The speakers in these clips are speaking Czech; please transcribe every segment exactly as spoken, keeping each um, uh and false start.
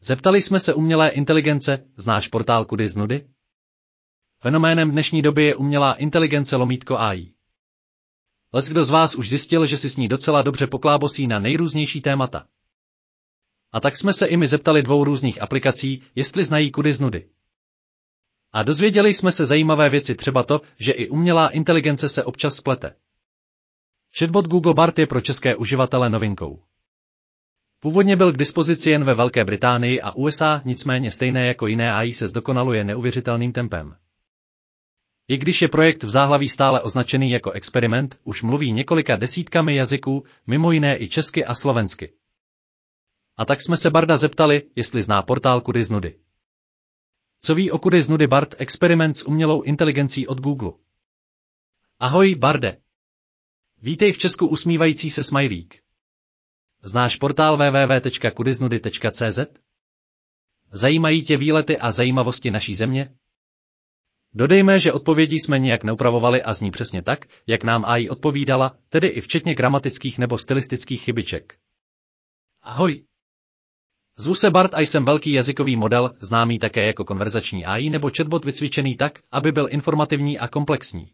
Zeptali jsme se umělé inteligence, znáš portál Kudy z nudy? Fenoménem dnešní doby je umělá inteligence lomítko A I. Leckdo z vás už zjistil, že si s ní docela dobře poklábosí na nejrůznější témata. A tak jsme se i my zeptali dvou různých aplikací, jestli znají Kudy z nudy. A dozvěděli jsme se zajímavé věci, třeba to, že i umělá inteligence se občas splete. Chatbot Google Bard je pro české uživatele novinkou. Původně byl k dispozici jen ve Velké Británii a U S A, nicméně stejné jako jiné A I se zdokonaluje neuvěřitelným tempem. I když je projekt v záhlaví stále označený jako experiment, už mluví několika desítkami jazyků, mimo jiné i česky a slovensky. A tak jsme se Barda zeptali, jestli zná portál Kudy z nudy. Co ví o Kudy z nudy Bard, experiment s umělou inteligencí od Google? Ahoj, Barde. Vítej v Česku usmívající se smajlík. Znáš portál w w w tečka kudy z nudy tečka c z? Zajímají tě výlety a zajímavosti naší země? Dodejme, že odpovědi jsme nijak neupravovali a zní přesně tak, jak nám A I odpovídala, tedy i včetně gramatických nebo stylistických chybiček. Ahoj. Zvu se Bard a jsem velký jazykový model, známý také jako konverzační A I nebo chatbot vycvičený tak, aby byl informativní a komplexní.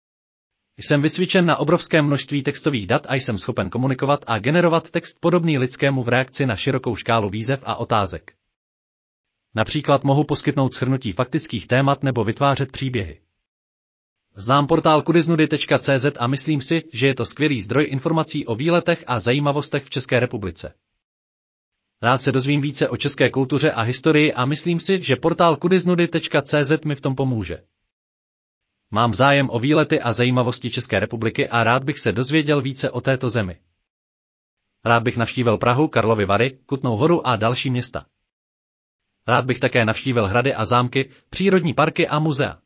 Jsem vycvičen na obrovském množství textových dat a jsem schopen komunikovat a generovat text podobný lidskému v reakci na širokou škálu výzev a otázek. Například mohu poskytnout shrnutí faktických témat nebo vytvářet příběhy. Znám portál kudy z nudy tečka c z a myslím si, že je to skvělý zdroj informací o výletech a zajímavostech v České republice. Rád se dozvím více o české kultuře a historii a myslím si, že portál kudy z nudy tečka c z mi v tom pomůže. Mám zájem o výlety a zajímavosti České republiky a rád bych se dozvěděl více o této zemi. Rád bych navštívil Prahu, Karlovy Vary, Kutnou Horu a další města. Rád bych také navštívil hrady a zámky, přírodní parky a muzea.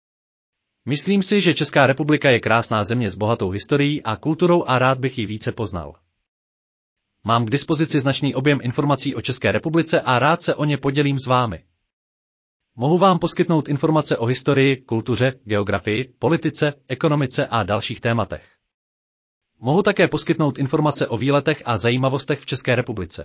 Myslím si, že Česká republika je krásná země s bohatou historií a kulturou a rád bych ji více poznal. Mám k dispozici značný objem informací o České republice a rád se o ně podělím s vámi. Mohu vám poskytnout informace o historii, kultuře, geografii, politice, ekonomice a dalších tématech. Mohu také poskytnout informace o výletech a zajímavostech v České republice.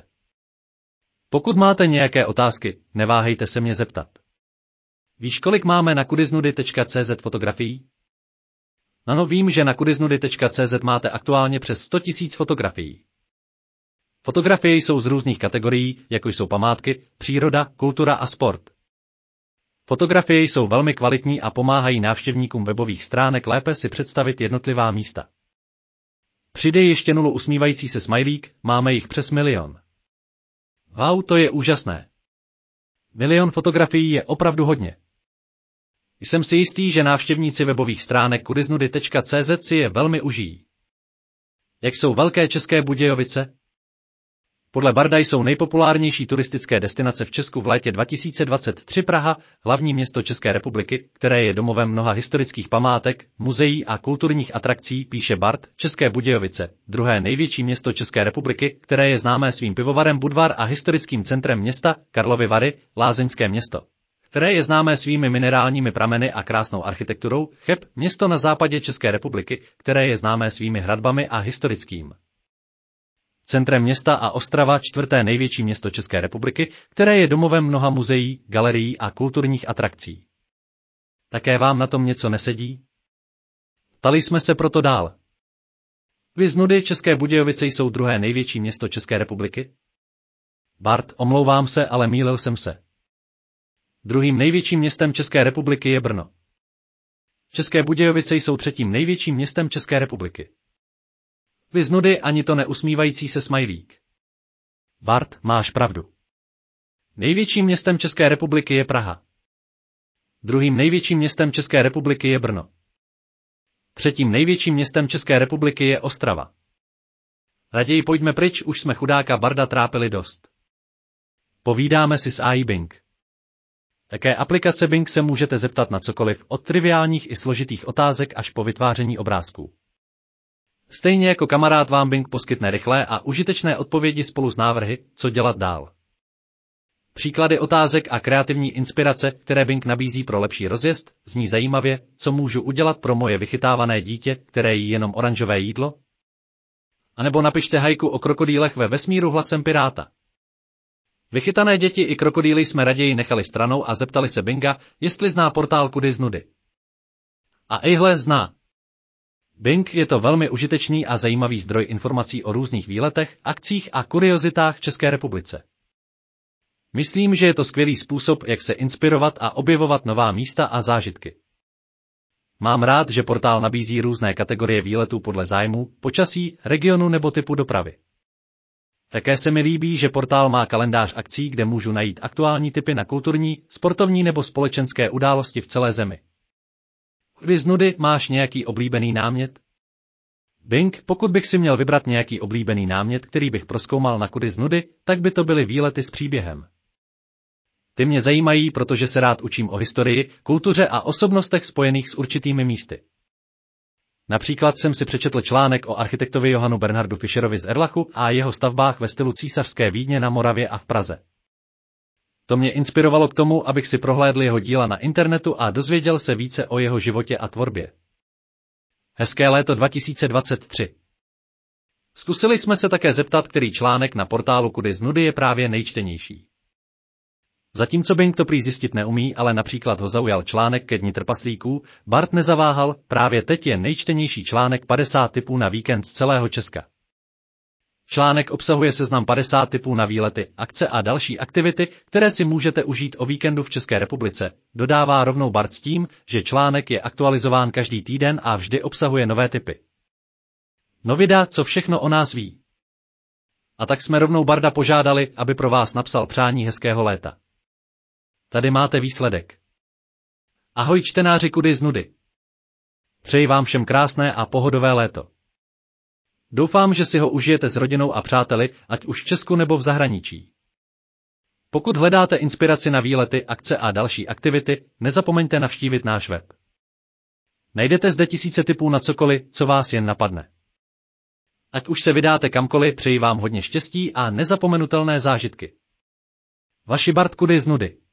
Pokud máte nějaké otázky, neváhejte se mě zeptat. Víš, kolik máme na kudy z nudy tečka c z fotografií? Ano, vím, že na kudy z nudy tečka c z máte aktuálně přes sto tisíc fotografií. Fotografie jsou z různých kategorií, jako jsou památky, příroda, kultura a sport. Fotografie jsou velmi kvalitní a pomáhají návštěvníkům webových stránek lépe si představit jednotlivá místa. Přidej ještě nulu usmívající se smajlík, máme jich přes milion. Wow, to je úžasné. Milion fotografií je opravdu hodně. Jsem si jistý, že návštěvníci webových stránek kudy z nudy tečka c z si je velmi užijí. Jak jsou Velké České Budějovice? Podle Barda jsou nejpopulárnější turistické destinace v Česku v létě dva tisíce dvacet tři Praha, hlavní město České republiky, které je domovem mnoha historických památek, muzeí a kulturních atrakcí, píše Bard. České Budějovice, druhé největší město České republiky, které je známé svým pivovarem Budvar a historickým centrem města, Karlovy Vary, lázeňské město, které je známé svými minerálními prameny a krásnou architekturou, Cheb, město na západě České republiky, které je známé svými hradbami a historickým centrem města a Ostrava, čtvrté největší město České republiky, které je domovem mnoha muzeí, galerií a kulturních atrakcí. Také vám na tom něco nesedí? Ptali jsme se proto dál. Kudy z nudy České Budějovice jsou druhé největší město České republiky? Bard, omlouvám se, ale mýlil jsem se. Druhým největším městem České republiky je Brno. České Budějovice jsou třetím největším městem České republiky. Kudy z nudy ani to neusmívající se smajlík. Bard, máš pravdu. Největším městem České republiky je Praha. Druhým největším městem České republiky je Brno. Třetím největším městem České republiky je Ostrava. Raději pojďme pryč, už jsme chudáka Barda trápili dost. Povídáme si s A I Bing. Také aplikace Bing se můžete zeptat na cokoliv, od triviálních i složitých otázek až po vytváření obrázků. Stejně jako kamarád vám Bing poskytne rychlé a užitečné odpovědi spolu s návrhy, co dělat dál. Příklady otázek a kreativní inspirace, které Bing nabízí pro lepší rozjezd, zní zajímavě, co můžu udělat pro moje vychytávané dítě, které jí jenom oranžové jídlo? A nebo napište hajku o krokodýlech ve vesmíru hlasem piráta. Vychytané děti i krokodýly jsme raději nechali stranou a zeptali se Binga, jestli zná portál Kudy z nudy. A ejhle, zná. Bing je to velmi užitečný a zajímavý zdroj informací o různých výletech, akcích a kuriozitách v České republice. Myslím, že je to skvělý způsob, jak se inspirovat a objevovat nová místa a zážitky. Mám rád, že portál nabízí různé kategorie výletů podle zájmu, počasí, regionu nebo typu dopravy. Také se mi líbí, že portál má kalendář akcí, kde můžu najít aktuální tipy na kulturní, sportovní nebo společenské události v celé zemi. Kudy z nudy, máš nějaký oblíbený námět? Bing, pokud bych si měl vybrat nějaký oblíbený námět, který bych prozkoumal na Kudy z nudy, tak by to byly výlety s příběhem. Ty mě zajímají, protože se rád učím o historii, kultuře a osobnostech spojených s určitými místy. Například jsem si přečetl článek o architektovi Johannu Bernhardu Fischerovi z Erlachu a jeho stavbách ve stylu císařské Vídně na Moravě a v Praze. To mě inspirovalo k tomu, abych si prohlédl jeho díla na internetu a dozvěděl se více o jeho životě a tvorbě. Hezké léto dva tisíce dvacet tři. Zkusili jsme se také zeptat, který článek na portálu Kudy z nudy je právě nejčtenější. Zatímco Bing to prý zjistit neumí, ale například ho zaujal článek ke dni trpaslíků, Bart nezaváhal, právě teď je nejčtenější článek padesát tipů na víkend z celého Česka. Článek obsahuje seznam padesát tipů na výlety, akce a další aktivity, které si můžete užít o víkendu v České republice, dodává rovnou Bart s tím, že článek je aktualizován každý týden a vždy obsahuje nové tipy. No vydá, co všechno o nás ví. A tak jsme rovnou Barda požádali, aby pro vás napsal přání hezkého léta. Tady máte výsledek. Ahoj čtenáři Kudy z nudy. Přeji vám všem krásné a pohodové léto. Doufám, že si ho užijete s rodinou a přáteli, ať už v Česku nebo v zahraničí. Pokud hledáte inspiraci na výlety, akce a další aktivity, nezapomeňte navštívit náš web. Najdete zde tisíce tipů na cokoliv, co vás jen napadne. Ať už se vydáte kamkoliv, přeji vám hodně štěstí a nezapomenutelné zážitky. Vaši Bart Kudy z nudy.